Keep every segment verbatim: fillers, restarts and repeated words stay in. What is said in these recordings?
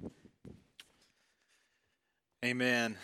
Amen.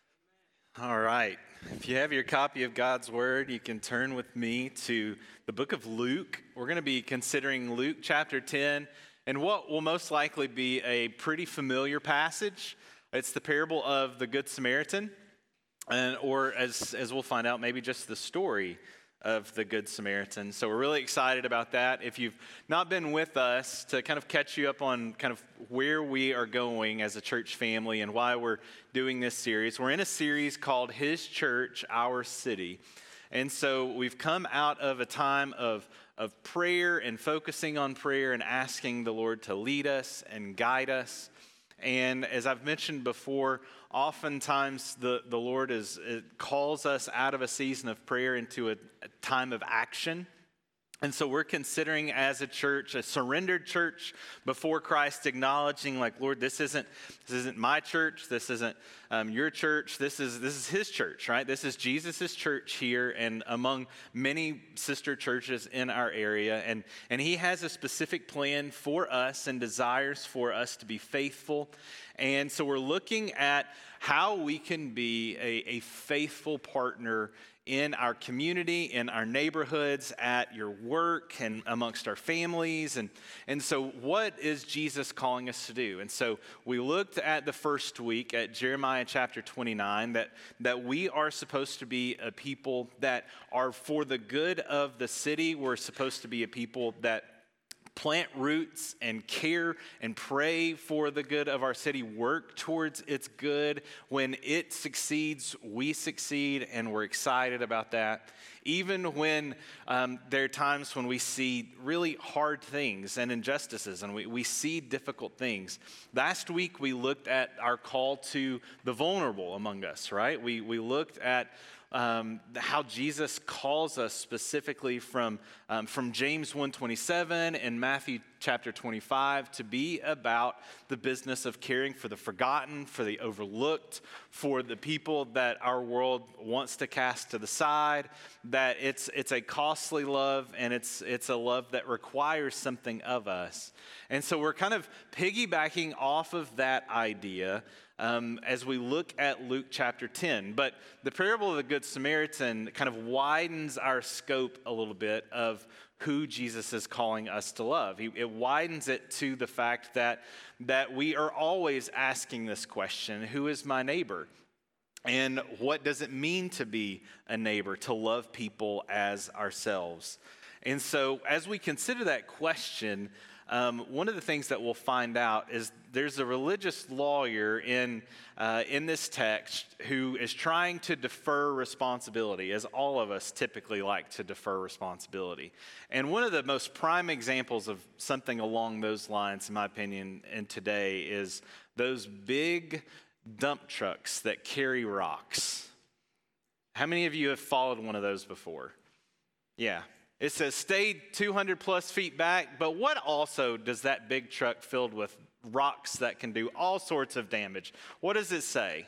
All right. If you have your copy of God's Word, you can turn with me to the book of Luke. We're going to be considering Luke chapter ten and what will most likely be a pretty familiar passage. It's the parable of the Good Samaritan, and or as, as we'll find out, maybe just the story of the Good Samaritan. So we're really excited about that. If you've not been with us, to kind of catch you up on kind of where we are going as a church family and why we're doing this series. We're in a series called His Church, Our City. And so we've come out of a time of, of prayer and focusing on prayer and asking the Lord to lead us and guide us. And as I've mentioned before, oftentimes the, the Lord is it calls us out of a season of prayer into a, a time of action. And so we're considering as a church, a surrendered church before Christ, acknowledging like, Lord, this isn't this isn't my church, this isn't um, your church, this is this is His church, right? This is Jesus' church here and among many sister churches in our area. And, and He has a specific plan for us and desires for us to be faithful. And so we're looking at how we can be a, a faithful partner in our community, in our neighborhoods, at your work, and amongst our families. And, and so what is Jesus calling us to do? And so we looked at the first week at Jeremiah chapter twenty-nine, that, that we are supposed to be a people that are for the good of the city. We're supposed to be a people that plant roots and care and pray for the good of our city, work towards its good. When it succeeds, we succeed, and we're excited about that. Even when um, there are times when we see really hard things and injustices, and we, we see difficult things. Last week, we looked at our call to the vulnerable among us, right? We, we looked at Um, how Jesus calls us specifically from, um, from James one twenty-seven and Matthew chapter twenty-five to be about the business of caring for the forgotten, for the overlooked, for the people that our world wants to cast to the side, that it's it's a costly love and it's it's a love that requires something of us. And so we're kind of piggybacking off of that idea Um, as we look at Luke chapter ten. But the parable of the Good Samaritan kind of widens our scope a little bit of who Jesus is calling us to love. He, it widens it to the fact that, that we are always asking this question, who is my neighbor? And what does it mean to be a neighbor, to love people as ourselves? And so as we consider that question, Um, one of the things that we'll find out is there's a religious lawyer in uh, in this text who is trying to defer responsibility, as all of us typically like to defer responsibility. And one of the most prime examples of something along those lines, in my opinion, in today is those big dump trucks that carry rocks. How many of you have followed one of those before? Yeah. It says stay two hundred plus feet back, but what also does that big truck filled with rocks that can do all sorts of damage? What does it say?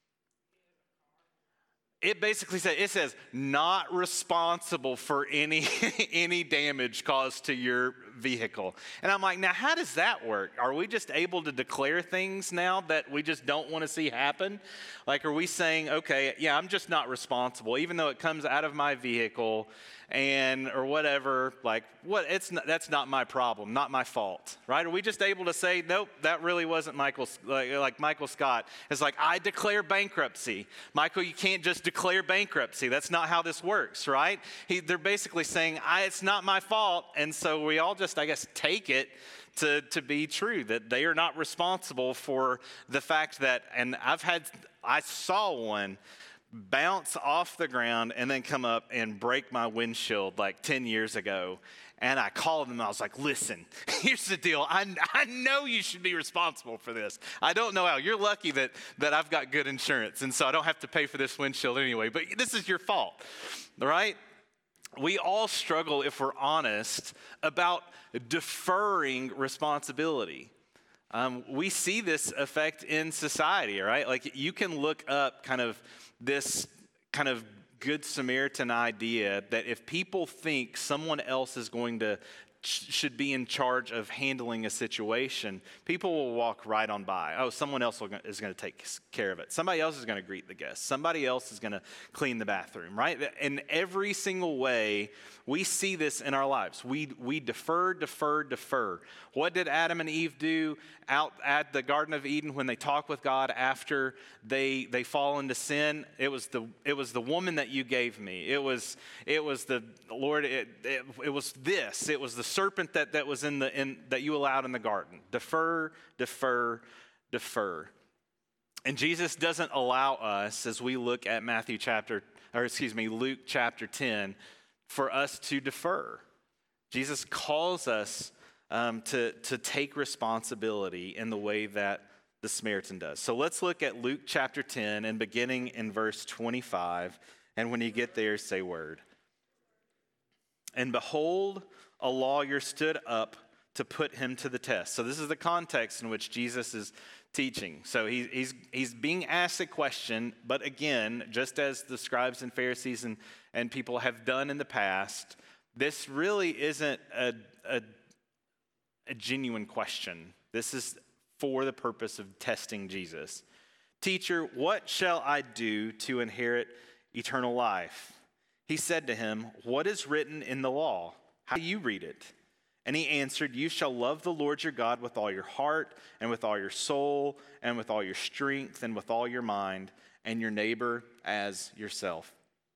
It basically says, it says not responsible for any any damage caused to your vehicle. And I'm like, now how does that work? Are we just able to declare things now that we just don't want to see happen? Like, are we saying, okay, yeah, I'm just not responsible, even though it comes out of my vehicle and or whatever, like what it's not, that's not my problem, not my fault, right? Are we just able to say, nope, that really wasn't Michael, like, like Michael Scott. It's like, I declare bankruptcy. Michael, you can't just declare bankruptcy. That's not how this works, right? He, they're basically saying, I, it's not my fault. And so we all just, I guess, take it to, to be true, that they are not responsible for the fact that, and I've had, I saw one bounce off the ground and then come up and break my windshield like ten years ago. And I called them and I was like, listen, here's the deal. I, I know you should be responsible for this. I don't know how. You're lucky that, that I've got good insurance, and so I don't have to pay for this windshield anyway. But this is your fault, right? We all struggle, if we're honest, about deferring responsibility. Um, we see this effect in society, right? Like, you can look up kind of this kind of Good Samaritan idea that if people think someone else is going to sh- should be in charge of handling a situation, people will walk right on by. Oh, someone else will, is going to take care of it. Somebody else is going to greet the guests. Somebody else is going to clean the bathroom, right? In every single way, we see this in our lives. We, we defer, defer, defer. What did Adam and Eve do out at the Garden of Eden when they talk with God after they they fall into sin? It was the it was the woman that you gave me. It was it was the Lord. It, it, it was this. It was the serpent that, that was in the in that you allowed in the garden. Defer, defer, defer. And Jesus doesn't allow us, as we look at Matthew chapter, or excuse me, Luke chapter ten, for us to defer. Jesus calls us um, to, to take responsibility in the way that the Samaritan does. So let's look at Luke chapter ten and beginning in verse twenty-five. And when you get there, say word. And behold, a lawyer stood up to put him to the test. So this is the context in which Jesus is teaching. So he, he's he's being asked a question, but again, just as the scribes and Pharisees and, and people have done in the past, this really isn't a, a, a genuine question. This is for the purpose of testing Jesus. Teacher, what shall I do to inherit eternal life? He said to him, what is written in the law? How do you read it? And he answered, you shall love the Lord your God with all your heart and with all your soul and with all your strength and with all your mind, and your neighbor as yourself.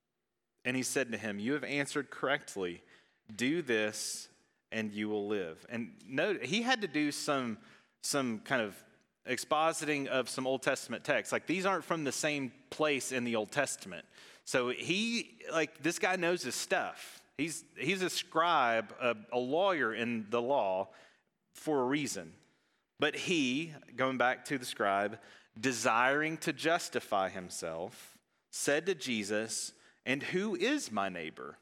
And he said to him, you have answered correctly. Do this and you will live. And note, he had to do some, some kind of expositing of some Old Testament texts. Like, these aren't from the same place in the Old Testament. So he, like, this guy knows his stuff. He's he's a scribe, a, a lawyer in the law for a reason. But he, going back to the scribe, desiring to justify himself, said to Jesus, and who is my neighbor?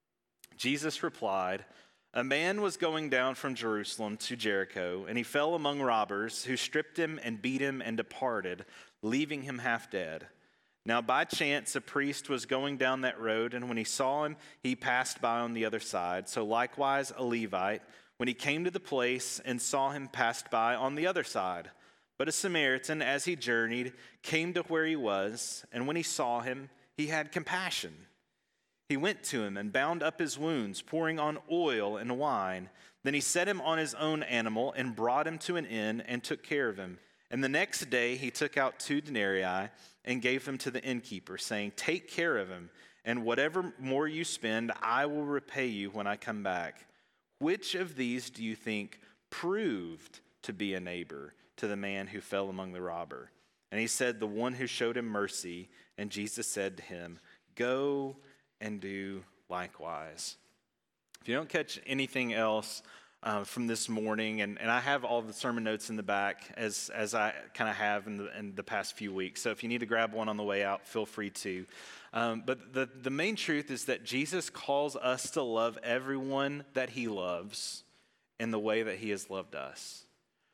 Jesus replied, a man was going down from Jerusalem to Jericho, and he fell among robbers who stripped him and beat him and departed, leaving him half dead. Now, by chance, a priest was going down that road, and when he saw him, he passed by on the other side. So likewise, a Levite, when he came to the place and saw him, passed by on the other side. But a Samaritan, as he journeyed, came to where he was, and when he saw him, he had compassion. He went to him and bound up his wounds, pouring on oil and wine. Then he set him on his own animal and brought him to an inn and took care of him. And the next day he took out two denarii and gave them to the innkeeper, saying, take care of him, and whatever more you spend, I will repay you when I come back. Which of these do you think proved to be a neighbor to the man who fell among the robber? And he said, the one who showed him mercy. And Jesus said to him, go and do likewise. If you don't catch anything else Uh, from this morning, and, and I have all the sermon notes in the back as as I kind of have in the, in the past few weeks. So if you need to grab one on the way out, feel free to. Um, but the, the main truth is that Jesus calls us to love everyone that he loves in the way that he has loved us.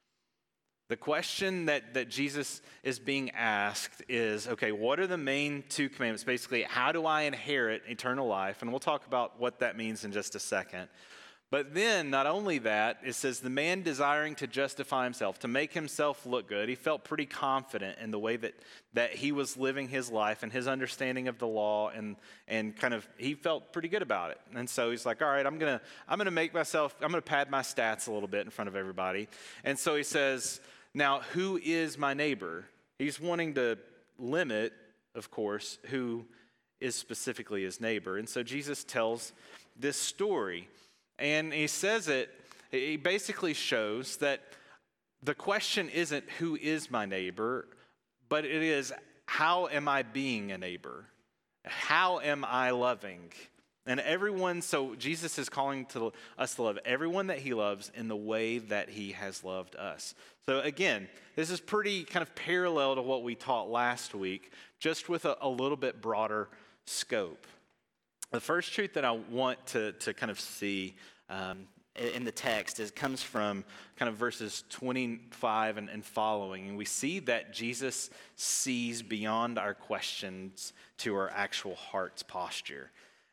The question that, that Jesus is being asked is, okay, what are the main two commandments? Basically, how do I inherit eternal life? And we'll talk about what that means in just a second. But then, not only that, it says the man desiring to justify himself, to make himself look good. He felt pretty confident in the way that, that he was living his life and his understanding of the law, and and kind of, he felt pretty good about it. And so he's like, all right, I'm gonna I'm gonna make myself, I'm gonna pad my stats a little bit in front of everybody. And so he says, now who is my neighbor? He's wanting to limit, of course, who is specifically his neighbor. And so Jesus tells this story. And he says it, he basically shows that the question isn't who is my neighbor, but it is how am I being a neighbor? How am I loving? And everyone, so Jesus is calling to us to love everyone that he loves in the way that he has loved us. So again, this is pretty kind of parallel to what we taught last week, just with a, a little bit broader scope. The first truth that I want to, to kind of see um, in the text is comes from kind of verses twenty-five and, and following. And we see that Jesus sees beyond our questions to our actual heart's posture.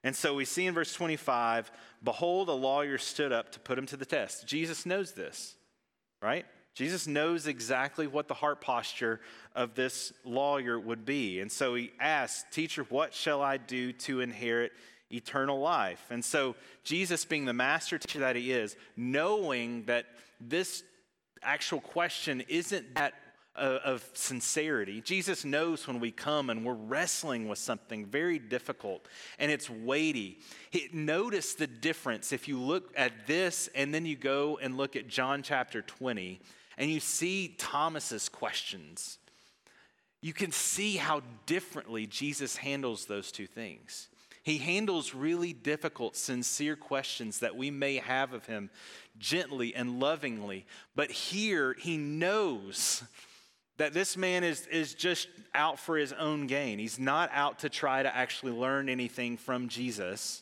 And so we see in verse twenty-five, behold, a lawyer stood up to put him to the test. Jesus knows this, right? Jesus knows exactly what the heart posture of this lawyer would be. And so he asked, teacher, what shall I do to inherit eternal life? And so Jesus, being the master teacher that he is, knowing that this actual question isn't that of sincerity. Jesus knows when we come and we're wrestling with something very difficult and it's weighty. He, notice the difference if you look at this and then you go and look at John chapter twenty and you see Thomas's questions. You can see how differently Jesus handles those two things. He handles really difficult, sincere questions that we may have of him gently and lovingly. But here he knows that this man is, is just out for his own gain. He's not out to try to actually learn anything from Jesus.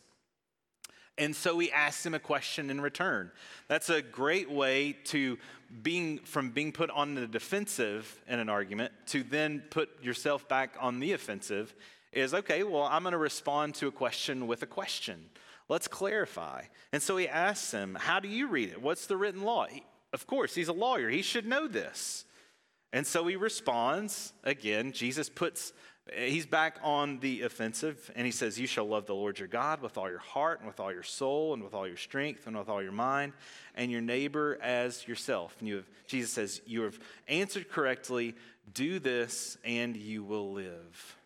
And so he asks him a question in return. That's a great way to being from being put on the defensive in an argument to then put yourself back on the offensive is, okay, well, I'm going to respond to a question with a question. Let's clarify. And so he asks him, how do you read it? What's the written law? He, of course, he's a lawyer. He should know this. And so he responds, again, Jesus puts, he's back on the offensive, and he says, you shall love the Lord your God with all your heart and with all your soul and with all your strength and with all your mind, and your neighbor as yourself. And you have, Jesus says, you have answered correctly, do this and you will live.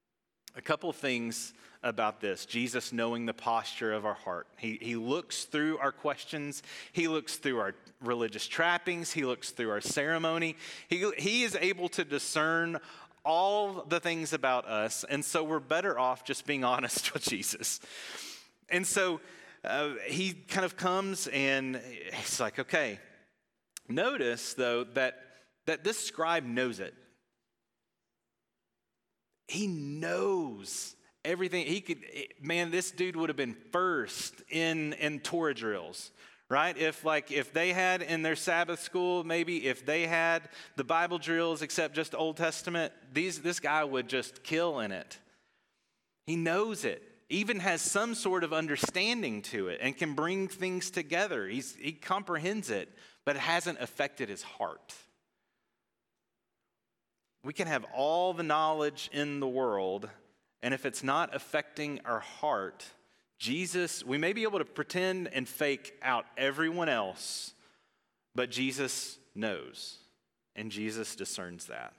A couple things about this. Jesus knowing the posture of our heart. He, he looks through our questions. He looks through our religious trappings. He looks through our ceremony. He, he is able to discern all the things about us. And so we're better off just being honest with Jesus. And so uh, he kind of comes and he's like, okay. Notice, though, that, that this scribe knows it. He knows everything. He could, man, this dude would have been first in, in Torah drills, right? If like, if they had in their Sabbath school, maybe if they had the Bible drills except just Old Testament, these, this guy would just kill in it. He knows it, even has some sort of understanding to it and can bring things together. He's, he comprehends it, but it hasn't affected his heart. We can have all the knowledge in the world, and if it's not affecting our heart, Jesus, we may be able to pretend and fake out everyone else, but Jesus knows, and Jesus discerns that.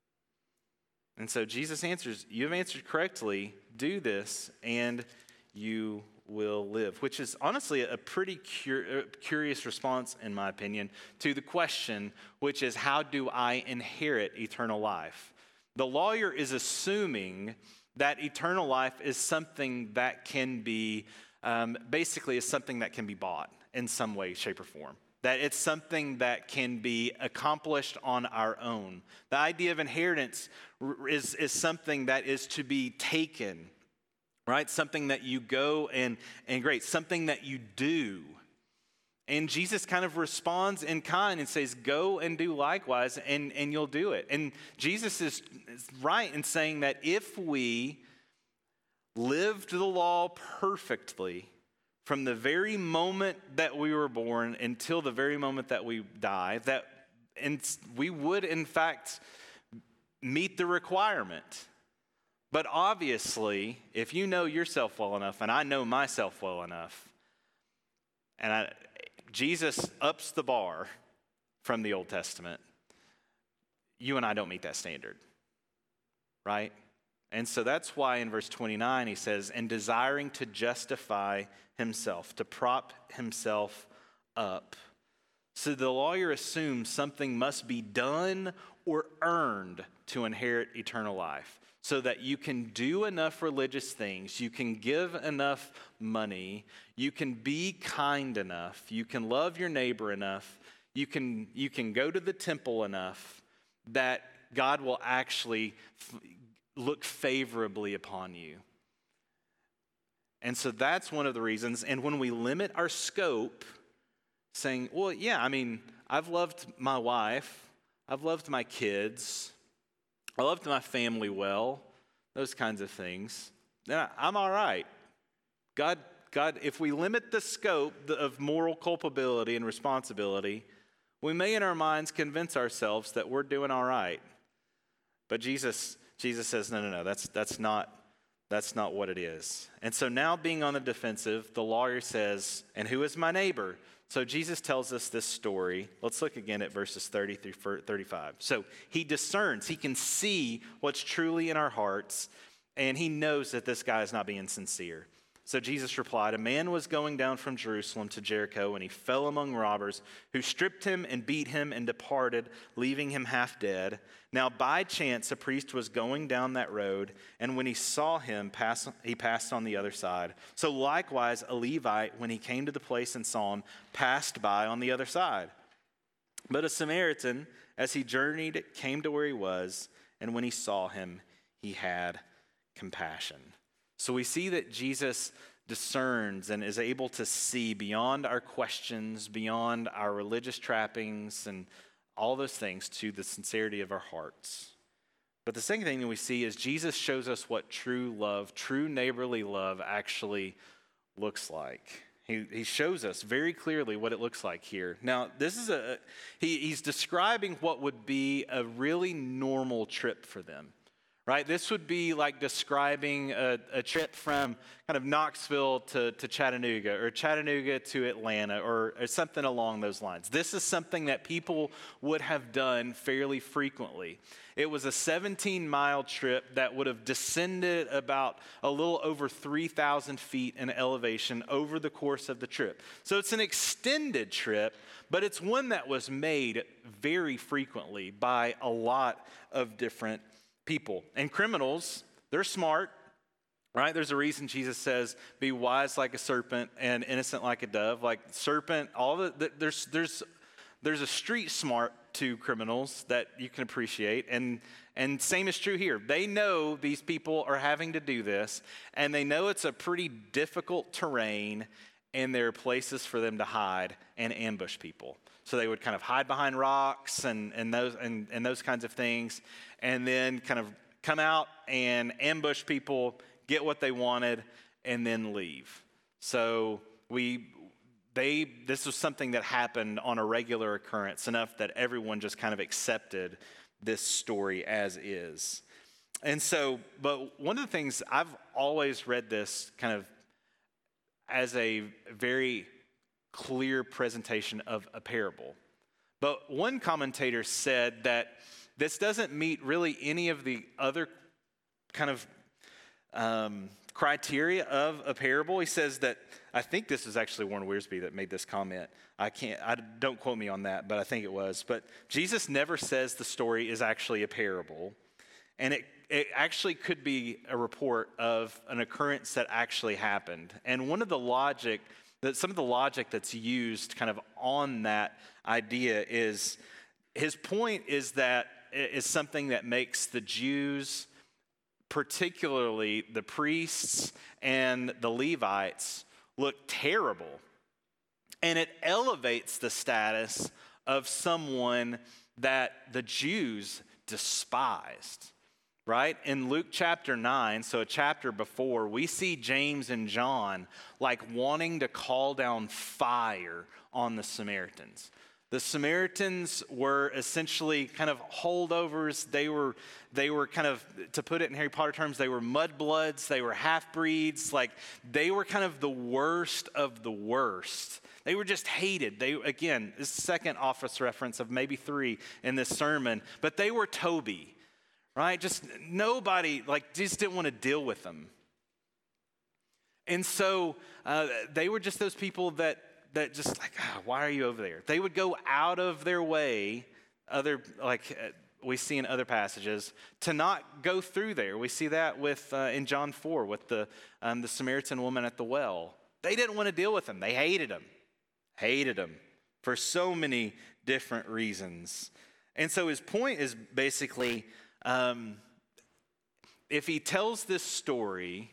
And so Jesus answers, you have answered correctly, do this, and you will live, which is honestly a pretty cur- curious response, in my opinion, to the question, which is, how do I inherit eternal life? The lawyer is assuming that eternal life is something that can be, um, basically is something that can be bought in some way, shape, or form. That it's something that can be accomplished on our own. The idea of inheritance is, is something that is to be taken, right? Something that you go and, and great, something that you do. And Jesus kind of responds in kind and says, go and do likewise, and, and you'll do it. And Jesus is, is right in saying that if we lived the law perfectly from the very moment that we were born until the very moment that we die, that and we would, in fact, meet the requirement. But obviously, if you know yourself well enough, and I know myself well enough, and I, Jesus ups the bar from the Old Testament, you and I don't meet that standard, right? And so that's why in verse twenty-nine he says, and desiring to justify himself, to prop himself up. So the lawyer assumes something must be done or earned to inherit eternal life. So that you can do enough religious things, you can give enough money, you can be kind enough, you can love your neighbor enough, you can, you can go to the temple enough that God will actually f- look favorably upon you. And so that's one of the reasons. And when we limit our scope, saying, well, yeah, I mean, I've loved my wife, I've loved my kids, I loved my family well, those kinds of things, then I'm all right. God, God, if we limit the scope of moral culpability and responsibility, we may in our minds convince ourselves that we're doing all right. But Jesus, Jesus says, no, no, no, that's, that's not, that's not what it is. And so now being on the defensive, the lawyer says, and who is my neighbor? So Jesus tells us this story. Let's look again at verses thirty through thirty-five. So he discerns, he can see what's truly in our hearts, and he knows that this guy is not being sincere. So Jesus replied, a man was going down from Jerusalem to Jericho, and he fell among robbers who stripped him and beat him and departed, leaving him half dead. Now by chance a priest was going down that road, and when he saw him, pass, he passed on the other side. So likewise a Levite, when he came to the place and saw him, passed by on the other side. But a Samaritan, as he journeyed, came to where he was, and when he saw him, he had compassion. So we see that Jesus discerns and is able to see beyond our questions, beyond our religious trappings and all those things, to the sincerity of our hearts. But the second thing that we see is Jesus shows us what true love, true neighborly love actually looks like. He, he shows us very clearly what it looks like here. Now, this is a, he, he's describing what would be a really normal trip for them. Right? This would be like describing a, a trip from kind of Knoxville to, to Chattanooga, or Chattanooga to Atlanta, or, or something along those lines. This is something that people would have done fairly frequently. It was a seventeen-mile trip that would have descended about a little over three thousand feet in elevation over the course of the trip. So it's an extended trip, but it's one that was made very frequently by a lot of different people. And criminals, they're smart, right? There's a reason Jesus says, be wise like a serpent and innocent like a dove. Like serpent, all the, there's, there's, there's a street smart to criminals that you can appreciate. And, and same is true here. They know these people are having to do this, and they know it's a pretty difficult terrain, and there are places for them to hide and ambush people. So they would kind of hide behind rocks and, and those and, and those kinds of things, and then kind of come out and ambush people, get what they wanted, and then leave. So we they this was something that happened on a regular occurrence, enough that everyone just kind of accepted this story as is. And so, but one of the things, I've always read this kind of as a very clear presentation of a parable. But one commentator said that this doesn't meet really any of the other kind of um, criteria of a parable. He says that, I think this is actually Warren Wiersbe that made this comment. I can't, I don't quote me on that, but I think it was. But Jesus never says the story is actually a parable. And it, it actually could be a report of an occurrence that actually happened. And one of the logic That some of the logic that's used kind of on that idea is, his point is that it is something that makes the Jews, particularly the priests and the Levites, look terrible. And it elevates the status of someone that the Jews despised. Right? In Luke chapter nine, so a chapter before, we see James and John like wanting to call down fire on the Samaritans. The Samaritans were essentially kind of holdovers. They were, they were kind of, to put it in Harry Potter terms, they were mudbloods. They were half-breeds. Like, they were kind of the worst of the worst. They were just hated. They, again, this is the second office reference of maybe three in this sermon, but they were Toby. Right? Just nobody, like, just didn't want to deal with them. And so uh, they were just those people that that just like, oh, why are you over there? They would go out of their way, other like uh, we see in other passages, to not go through there. We see that with uh, in John four with the um, the Samaritan woman at the well. They didn't want to deal with him. They hated him, hated him for so many different reasons. And so his point is basically, Um, if he tells this story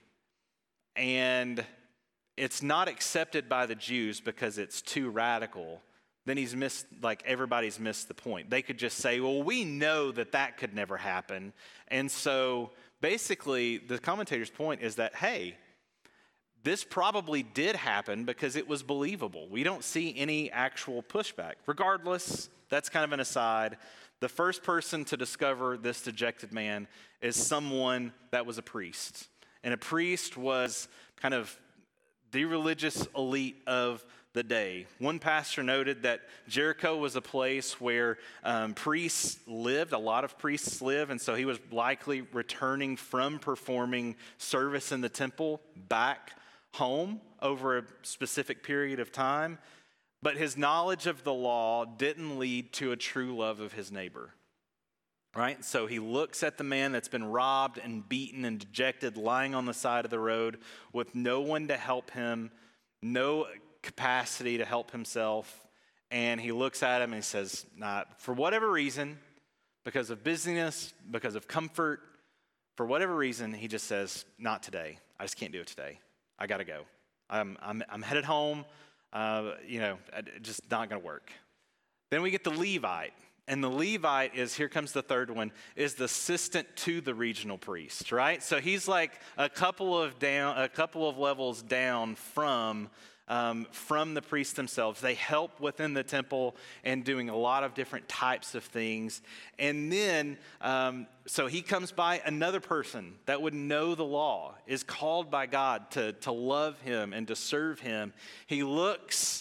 and it's not accepted by the Jews because it's too radical, then he's missed, like everybody's missed the point. They could just say, well, we know that that could never happen. And so basically the commentator's point is that, hey, this probably did happen because it was believable. We don't see any actual pushback. Regardless, that's kind of an aside. The first person to discover this dejected man is someone that was a priest. And a priest was kind of the religious elite of the day. One pastor noted that Jericho was a place where um, priests lived, a lot of priests live, and so he was likely returning from performing service in the temple back home over a specific period of time. But his knowledge of the law didn't lead to a true love of his neighbor. Right? So he looks at the man that's been robbed and beaten and dejected, lying on the side of the road with no one to help him, no capacity to help himself. And he looks at him and he says, nah, for whatever reason, because of busyness, because of comfort, for whatever reason, he just says, not today. I just can't do it today. I got to go. I'm, I'm, I'm headed home. Uh, you know, just not going to work. Then we get the Levite. And the Levite is, here comes the third one, is the assistant to the regional priest, right? So he's like a couple of down, a couple of levels down from, um, from the priests themselves. They help within the temple and doing a lot of different types of things. And then, um, so he comes by another person that would know the law, is called by God to, to love him and to serve him. He looks,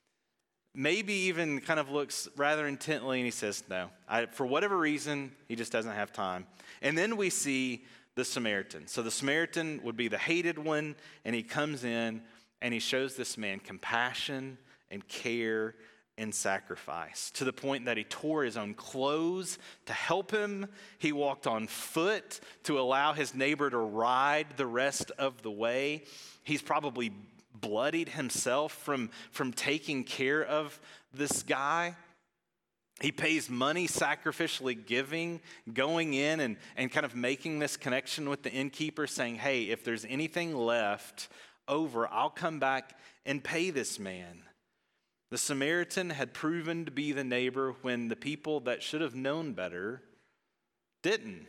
maybe even kind of looks rather intently, and he says, no, I, for whatever reason, he just doesn't have time. And then we see the Samaritan. So the Samaritan would be the hated one, and he comes in, and he shows this man compassion and care and sacrifice to the point that he tore his own clothes to help him. He walked on foot to allow his neighbor to ride the rest of the way. He's probably bloodied himself from, from taking care of this guy. He pays money, sacrificially giving, going in and, and kind of making this connection with the innkeeper, saying, hey, if there's anything left over, I'll come back and pay this man. The Samaritan had proven to be the neighbor when the people that should have known better didn't.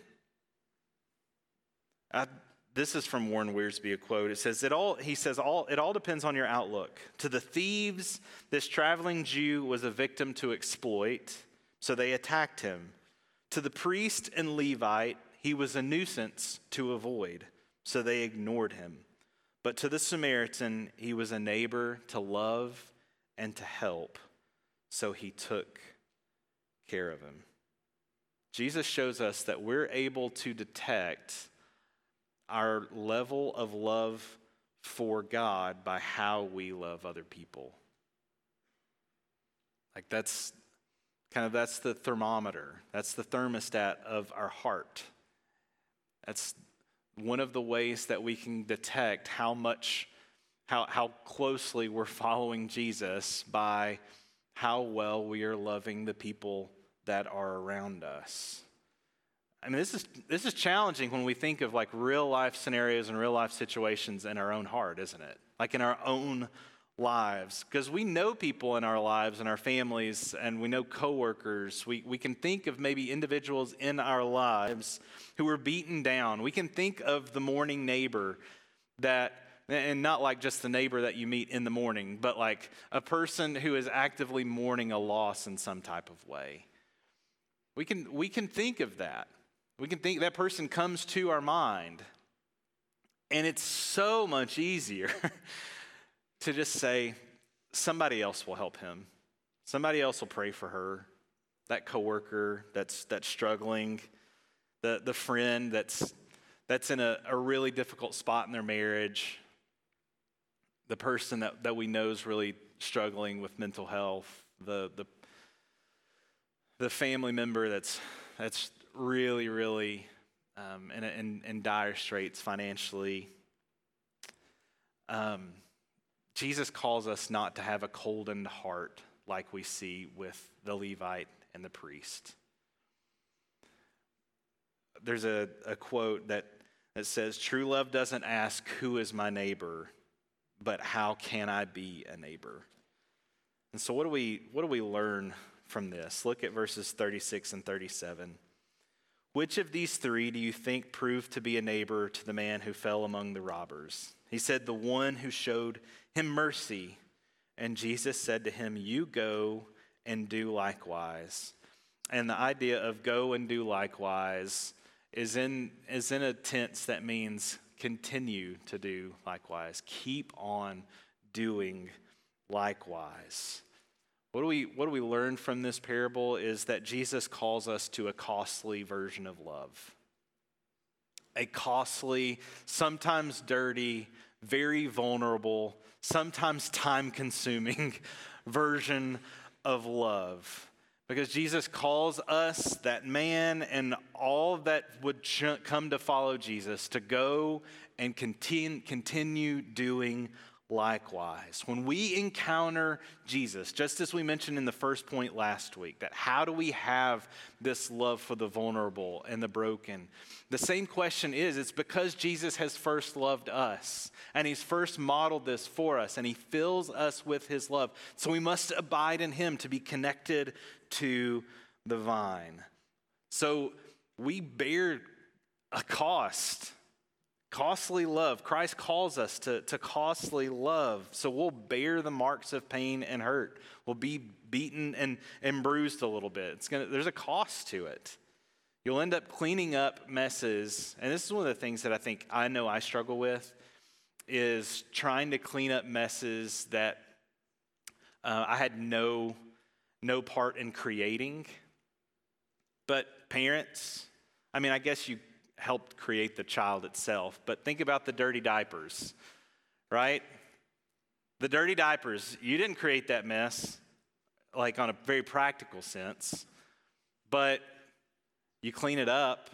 I, This is from Warren Wiersbe, a quote. It says, "It all." He says, "All it all depends on your outlook. To the thieves, this traveling Jew was a victim to exploit, so they attacked him. To the priest and Levite, he was a nuisance to avoid, so they ignored him. But to the Samaritan, he was a neighbor to love and to help, so he took care of him." Jesus shows us that we're able to detect our level of love for God by how we love other people. Like that's kind of, that's the thermometer. That's the thermostat of our heart. That's one of the ways that we can detect how much, how, how closely we're following Jesus, by how well we are loving the people that are around us. I mean, this is this is challenging when we think of like real life scenarios and real life situations in our own heart, isn't it? Like in our own lives, because we know people in our lives and our families, and we know coworkers. We we can think of maybe individuals in our lives who are beaten down. We can think of the mourning neighbor that, and not like just the neighbor that you meet in the morning, but like a person who is actively mourning a loss in some type of way. We can we can think of that. We can think that person comes to our mind, and it's so much easier to just say, somebody else will help him. Somebody else will pray for her. That coworker that's that's struggling, the the friend that's that's in a, a really difficult spot in their marriage, the person that, that we know is really struggling with mental health, the the the family member that's that's really, really um, in, in, in dire straits financially. Um, Jesus calls us not to have a coldened heart like we see with the Levite and the priest. There's a, a quote that, that says, "True love doesn't ask, who is my neighbor, but how can I be a neighbor?" And so what do we what do we learn from this? Look at verses thirty-six and thirty-seven. which of these three do you think proved to be a neighbor to the man who fell among the robbers? He said, the one who showed him mercy. And Jesus said to him, you go and do likewise. And the idea of go and do likewise is in, is in a tense that means continue to do likewise. Keep on doing likewise. What do we, what do we learn from this parable is that Jesus calls us to a costly version of love. A costly, sometimes dirty, very vulnerable, sometimes time-consuming version of love. Because Jesus calls us, that man and all that would ch- come to follow Jesus, to go and continue, continue doing likewise. When we encounter Jesus, just as we mentioned in the first point last week, that how do we have this love for the vulnerable and the broken? The same question is, it's because Jesus has first loved us, and he's first modeled this for us, and he fills us with his love. So we must abide in him to be connected to the vine. So we bear a cost. Costly love. Christ calls us to, to costly love. So we'll bear the marks of pain and hurt. We'll be beaten and, and bruised a little bit. It's gonna, there's a cost to it. You'll end up cleaning up messes. And this is one of the things that I think I know I struggle with, is trying to clean up messes that uh, I had no, no part in creating. But parents, I mean, I guess you helped create the child itself, but think about the dirty diapers, right? The dirty diapers, you didn't create that mess, like on a very practical sense, but you clean it up.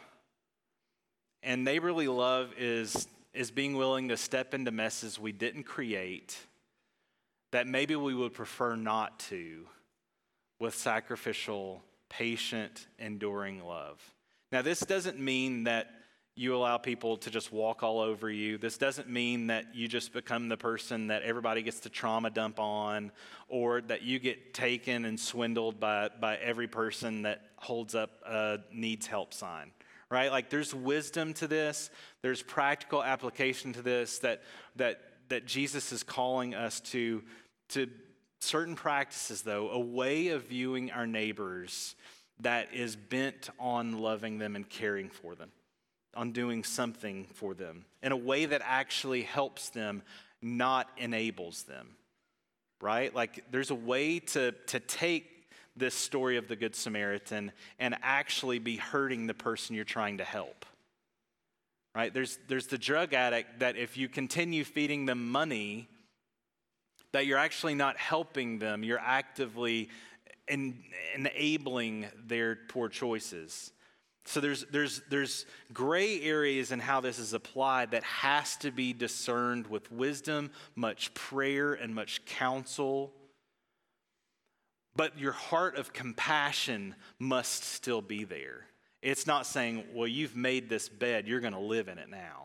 And neighborly love is, is being willing to step into messes we didn't create, that maybe we would prefer not to, with sacrificial, patient, enduring love. Now, this doesn't mean that you allow people to just walk all over you. This doesn't mean that you just become the person that everybody gets to trauma dump on, or that you get taken and swindled by, by every person that holds up a needs help sign, right? Like, there's wisdom to this. There's practical application to this that, that, that Jesus is calling us to, to certain practices, though, a way of viewing our neighbors that is bent on loving them and caring for them, on doing something for them in a way that actually helps them, not enables them, right? Like, there's a way to, to take this story of the Good Samaritan and actually be hurting the person you're trying to help, right? There's, there's the drug addict that if you continue feeding them money, that you're actually not helping them, you're actively and enabling their poor choices. So there's there's there's gray areas in how this is applied that has to be discerned with wisdom, much prayer, and much counsel. But your heart of compassion must still be there. It's not saying, well, you've made this bed, you're going to live in it now.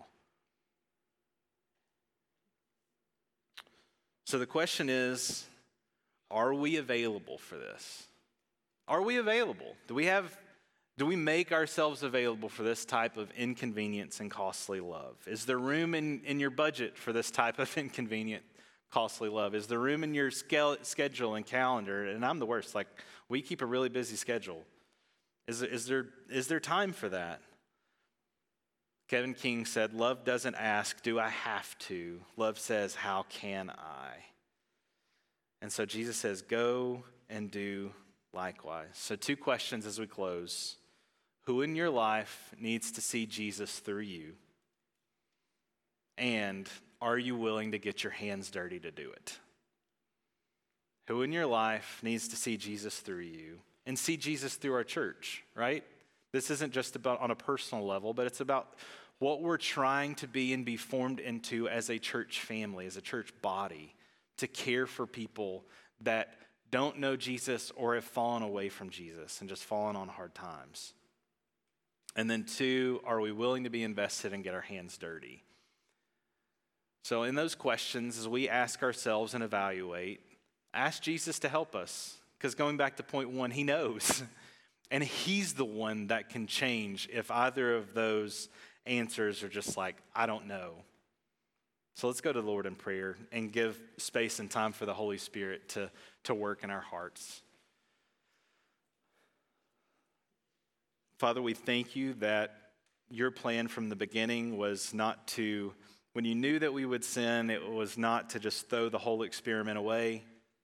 So the question is, are we available for this? Are we available? Do we have, do we make ourselves available for this type of inconvenience and costly love? Is there room in, in your budget for this type of inconvenient, costly love? Is there room in your schedule and calendar? And I'm the worst. Like, we keep a really busy schedule. Is, is there, is there time for that? Kevin King said, love doesn't ask, do I have to? Love says, how can I? And so Jesus says, go and do likewise. So two questions as we close. Who in your life needs to see Jesus through you? And are you willing to get your hands dirty to do it? Who in your life needs to see Jesus through you and see Jesus through our church, right? This isn't just about on a personal level, but it's about what we're trying to be and be formed into as a church family, as a church body, to care for people that don't know Jesus or have fallen away from Jesus and just fallen on hard times. And then two, are we willing to be invested and get our hands dirty? So in those questions, as we ask ourselves and evaluate, ask Jesus to help us. Because going back to point one, he knows. And he's the one that can change if either of those answers are just like, I don't know. So let's go to the Lord in prayer and give space and time for the Holy Spirit to, to work in our hearts. Father, we thank you that your plan from the beginning was not to, when you knew that we would sin, it was not to just throw the whole experiment away,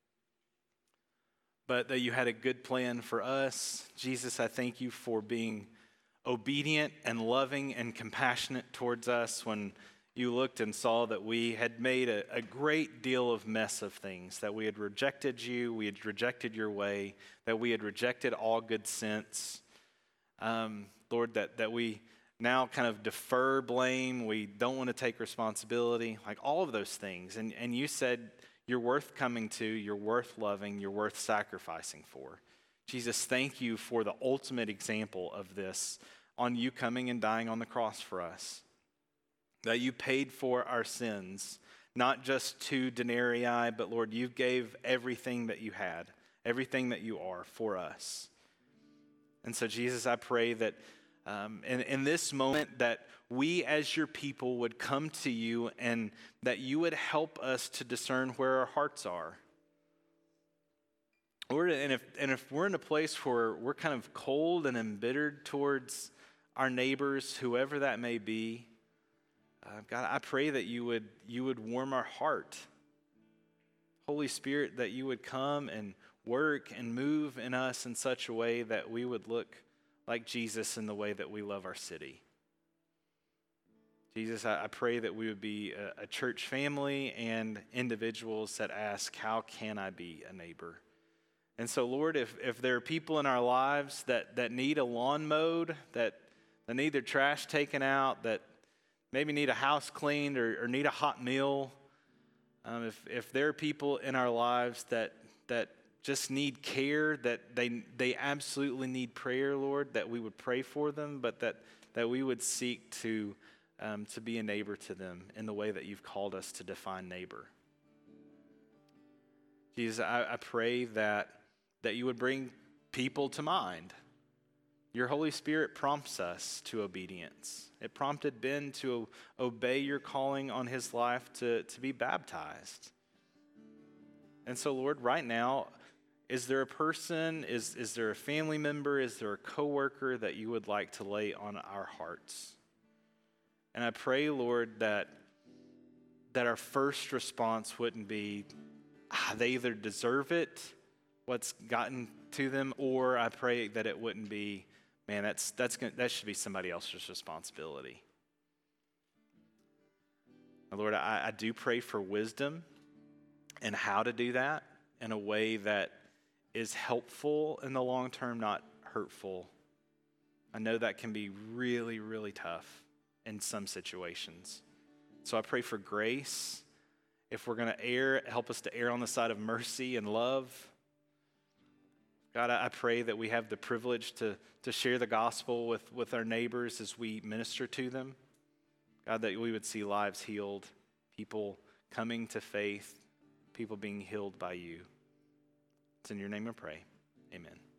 but that you had a good plan for us. Jesus, I thank you for being obedient and loving and compassionate towards us when you looked and saw that we had made a, a great deal of mess of things, that we had rejected you, we had rejected your way, that we had rejected all good sense. Um, Lord, that, that we now kind of defer blame, we don't want to take responsibility, like all of those things. And, and you said you're worth coming to, you're worth loving, you're worth sacrificing for. Jesus, thank you for the ultimate example of this on you coming and dying on the cross for us. That you paid for our sins, not just two denarii, but Lord, you gave everything that you had, everything that you are for us. And so, Jesus, I pray that um, in, in this moment that we as your people would come to you and that you would help us to discern where our hearts are. Lord, and if, and if we're in a place where we're kind of cold and embittered towards our neighbors, whoever that may be, uh, God, I pray that you would, you would warm our heart. Holy Spirit, that you would come and work and move in us in such a way that we would look like Jesus in the way that we love our city. Jesus, I, I pray that we would be a, a church family and individuals that ask, how can I be a neighbor? And so, Lord, if, if there are people in our lives that, that need a lawn mowed, that, that need their trash taken out, that maybe need a house cleaned or, or need a hot meal, um, if, if there are people in our lives that that just need care, that they they absolutely need prayer, Lord, that we would pray for them, but that, that we would seek to, um, to be a neighbor to them in the way that you've called us to define neighbor. Jesus, I, I pray that, that you would bring people to mind. Your Holy Spirit prompts us to obedience. It prompted Ben to obey your calling on his life to, to be baptized. And so, Lord, right now, is there a person, is, is there a family member, is there a coworker that you would like to lay on our hearts? And I pray, Lord, that, that our first response wouldn't be, ah, they either deserve it, what's gotten to them, or I pray that it wouldn't be, man, that's that's gonna, that should be somebody else's responsibility. Now, Lord, I, I do pray for wisdom and how to do that in a way that is helpful in the long term, not hurtful. I know that can be really, really tough in some situations. So I pray for grace. If we're going to err, help us to err on the side of mercy and love. God, I pray that we have the privilege to, to share the gospel with, with our neighbors as we minister to them. God, that we would see lives healed, people coming to faith, people being healed by you. It's in your name I pray. Amen.